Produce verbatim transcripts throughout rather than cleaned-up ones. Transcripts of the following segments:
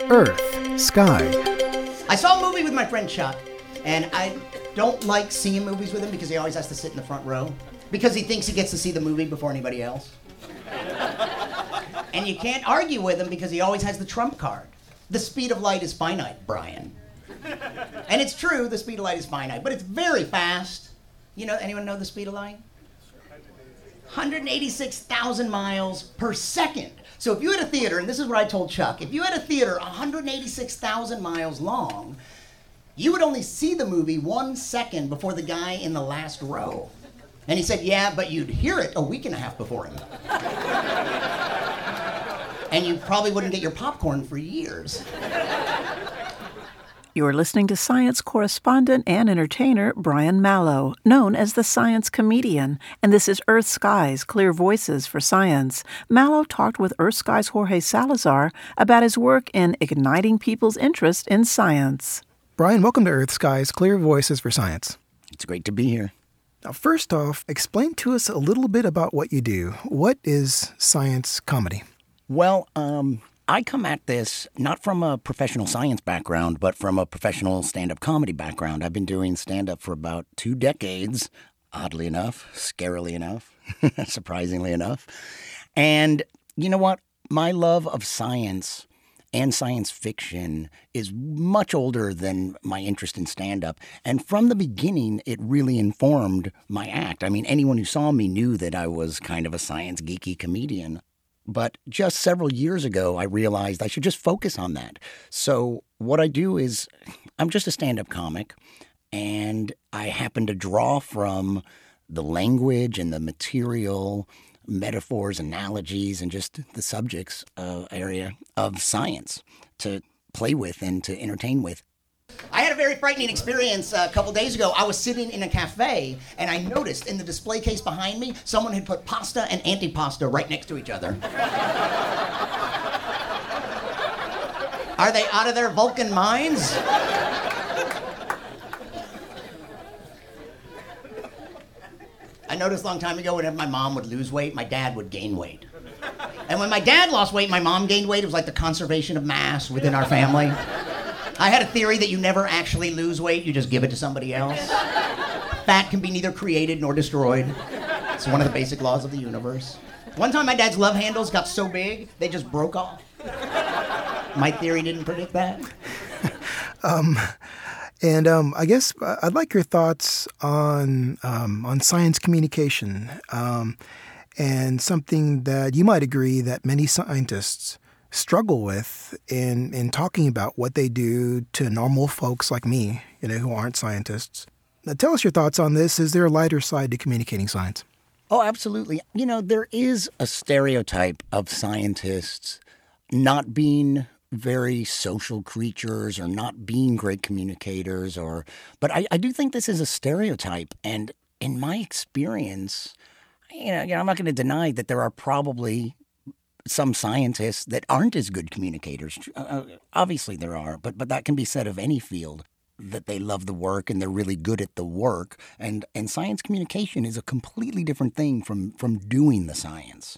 Earth, Sky. I saw a movie with my friend Chuck, and I don't like seeing movies with him because he always has to sit in the front row because he thinks he gets to see the movie before anybody else. And you can't argue with him because he always has the trump card. The speed of light is finite, Brian. And it's true, the speed of light is finite, but it's very fast. You know, anyone know the speed of light? one hundred eighty-six thousand miles per second. So if you had a theater, and this is what I told Chuck, if you had a theater one hundred eighty-six thousand miles long, you would only see the movie one second before the guy in the last row. And he said, yeah, but you'd hear it a week and a half before him. And you probably wouldn't get your popcorn for years. You're listening to science correspondent and entertainer Brian Malow, known as the Science Comedian, and this is Earth Skies, Clear Voices for Science. Malow talked with Earth Skies' Jorge Salazar about his work in igniting people's interest in science. Brian, welcome to Earth Skies, Clear Voices for Science. It's great to be here. Now, first off, explain to us a little bit about what you do. What is science comedy? Well, um... I come at this not from a professional science background, but from a professional stand-up comedy background. I've been doing stand-up for about two decades, oddly enough, scarily enough, surprisingly enough. And you know what? My love of science and science fiction is much older than my interest in stand-up. And from the beginning, it really informed my act. I mean, anyone who saw me knew that I was kind of a science geeky comedian. But just several years ago, I realized I should just focus on that. So what I do is I'm just a stand-up comic, and I happen to draw from the language and the material, metaphors, analogies, and just the subjects uh, area of science to play with and to entertain with. I had a very frightening experience uh, a couple days ago. I was sitting in a cafe, and I noticed in the display case behind me, someone had put pasta and antipasta right next to each other. Are they out of their Vulcan minds? I noticed a long time ago, whenever my mom would lose weight, my dad would gain weight. And when my dad lost weight, my mom gained weight. It was like the conservation of mass within our family. I had a theory that you never actually lose weight, you just give it to somebody else. Fat can be neither created nor destroyed. It's one of the basic laws of the universe. One time my dad's love handles got so big, they just broke off. My theory didn't predict that. um, and um, I guess I'd like your thoughts on um, on science communication um, and something that you might agree that many scientists struggle with in in talking about what they do to normal folks like me, you know, who aren't scientists. Now, tell us your thoughts on this. Is there a lighter side to communicating science? Oh, absolutely. You know, there is a stereotype of scientists not being very social creatures or not being great communicators, or but I, I do think this is a stereotype. And in my experience, you know, you know I'm not going to deny that there are probably some scientists that aren't as good communicators. Uh, obviously there are, but but that can be said of any field, that they love the work and they're really good at the work. And and science communication is a completely different thing from, from doing the science.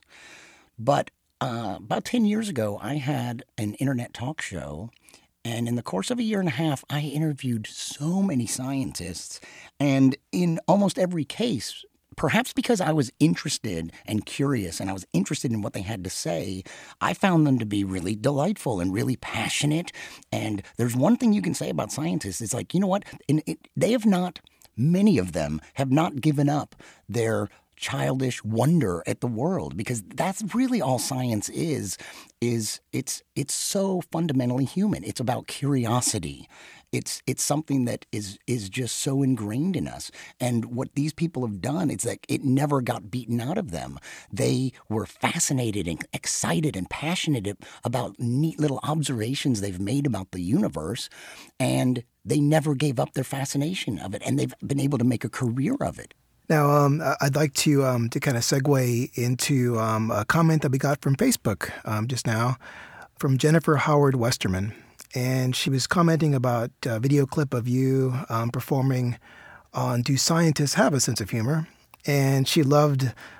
But uh, about ten years ago, I had an internet talk show, and in the course of a year and a half, I interviewed so many scientists. And in almost every case, perhaps because I was interested and curious and I was interested in what they had to say, I found them to be really delightful and really passionate. And there's one thing you can say about scientists. It's like, you know what? In, it, they have not, many of them have not given up their childish wonder at the world, because that's really all science is, is it's it's so fundamentally human. It's about curiosity. It's it's something that is is just so ingrained in us. And what these people have done, it's like it never got beaten out of them. They were fascinated and excited and passionate about neat little observations they've made about the universe, and they never gave up their fascination of it, and they've been able to make a career of it. Now, um, I'd like to um, to kind of segue into um, a comment that we got from Facebook um, just now from Jennifer Howard Westerman. And she was commenting about a video clip of you um, performing on Do Scientists Have a Sense of Humor? And she loved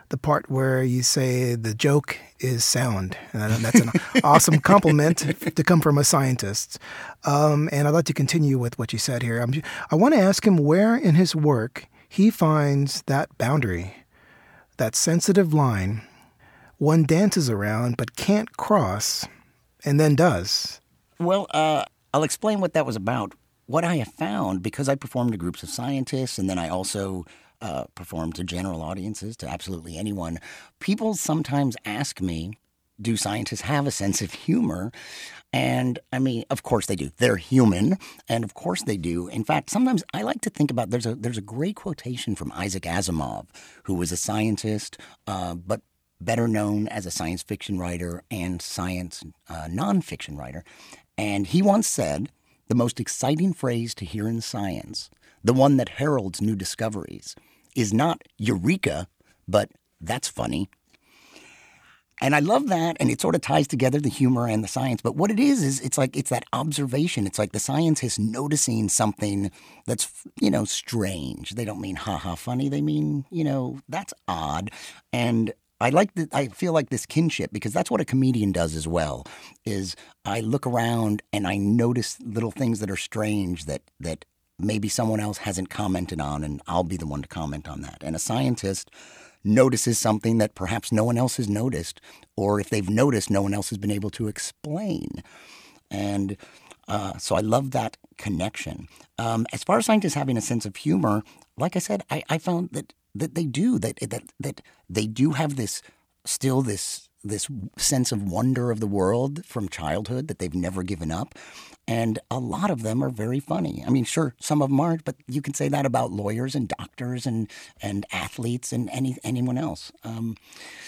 the part where you say the joke is sound. And that's an awesome compliment to come from a scientist. Um, and I'd like to continue with what you said here. I'm, I want to ask him where in his work he finds that boundary, that sensitive line one dances around but can't cross and then does. Well, uh, I'll explain what that was about. What I have found, because I performed to groups of scientists and then I also uh, performed to general audiences, to absolutely anyone, people sometimes ask me, do scientists have a sense of humor? And I mean, of course they do. They're human, and of course they do. In fact, sometimes I like to think about, there's a there's a great quotation from Isaac Asimov, who was a scientist, uh, but better known as a science fiction writer and science uh, nonfiction writer. And he once said, the most exciting phrase to hear in science, the one that heralds new discoveries, is not eureka, but that's funny. And I love that, and it sort of ties together the humor and the science. But what it is, is it's like it's that observation. It's like the scientist noticing something that's, you know, strange. They don't mean ha-ha funny. They mean, you know, that's odd. And I like that. I feel like this kinship, because that's what a comedian does as well, is I look around and I notice little things that are strange that that maybe someone else hasn't commented on, and I'll be the one to comment on that. And a scientist notices something that perhaps no one else has noticed, or if they've noticed, no one else has been able to explain. And uh, so I love that connection. Um, as far as scientists having a sense of humor, like I said, I, I found that that they do, that that that they do have this still this this sense of wonder of the world from childhood that they've never given up. And a lot of them are very funny. I mean, sure, some of them aren't, but you can say that about lawyers and doctors and, and athletes and any anyone else. Um,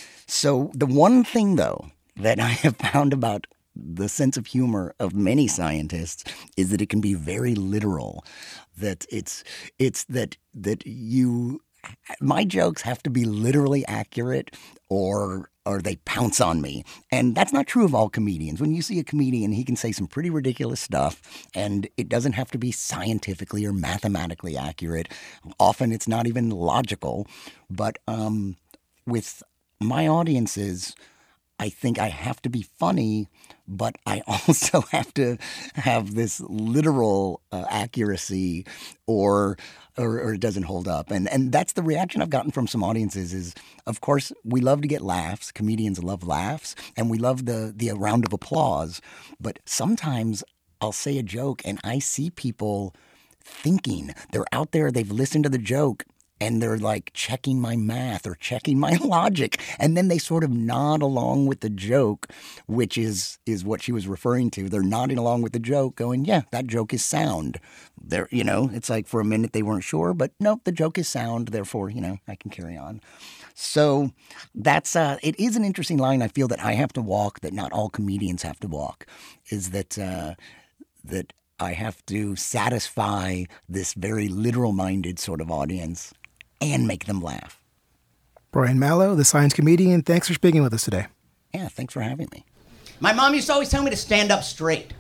so the one thing, though, that I have found about the sense of humor of many scientists is that it can be very literal. That it's it's that that you my jokes have to be literally accurate, or or they pounce on me. And that's not true of all comedians. When you see a comedian, he can say some pretty ridiculous stuff, and it doesn't have to be scientifically or mathematically accurate. Often it's not even logical. But um, with my audiences, I think I have to be funny, but I also have to have this literal uh, accuracy, or, or or it doesn't hold up. And and that's the reaction I've gotten from some audiences is, of course, we love to get laughs. Comedians love laughs, and we love the the round of applause. But sometimes I'll say a joke, and I see people thinking. They're out there, they've listened to the joke, and they're like checking my math or checking my logic. And then they sort of nod along with the joke, which is is what she was referring to. They're nodding along with the joke going, yeah, that joke is sound. They're, you know, it's like for a minute they weren't sure, but nope, the joke is sound. Therefore, you know, I can carry on. So that's, uh, it is an interesting line I feel that I have to walk, that not all comedians have to walk, is that, uh, that I have to satisfy this very literal-minded sort of audience and make them laugh. Brian Malow, the science comedian, thanks for speaking with us today. Yeah, thanks for having me. My mom used to always tell me to stand up straight.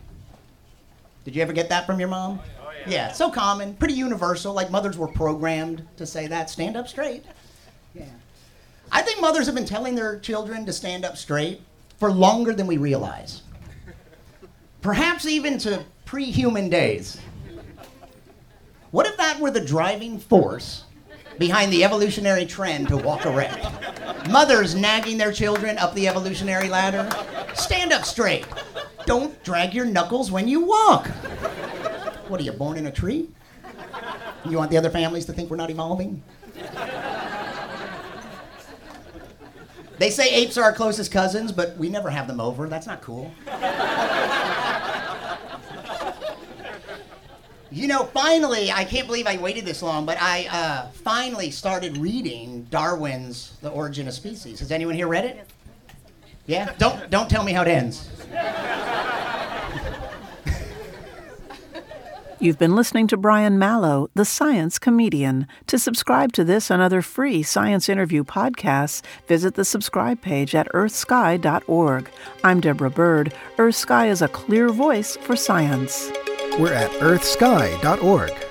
Did you ever get that from your mom? Oh, yeah. Yeah, so common, pretty universal, like mothers were programmed to say that, stand up straight. Yeah. I think mothers have been telling their children to stand up straight for longer than we realize. Perhaps even to pre-human days. What if that were the driving force behind the evolutionary trend to walk erect? Mothers nagging their children up the evolutionary ladder. Stand up straight. Don't drag your knuckles when you walk. What, are you born in a tree? You want the other families to think we're not evolving? They say apes are our closest cousins, but we never have them over. That's not cool. You know, finally, I can't believe I waited this long, but I uh, finally started reading Darwin's The Origin of Species. Has anyone here read it? Yeah? Don't don't tell me how it ends. You've been listening to Brian Malow, the science comedian. To subscribe to this and other free science interview podcasts, visit the subscribe page at earth sky dot org. I'm Deborah Bird. Earth Sky is a clear voice for science. We're at earth sky dot org.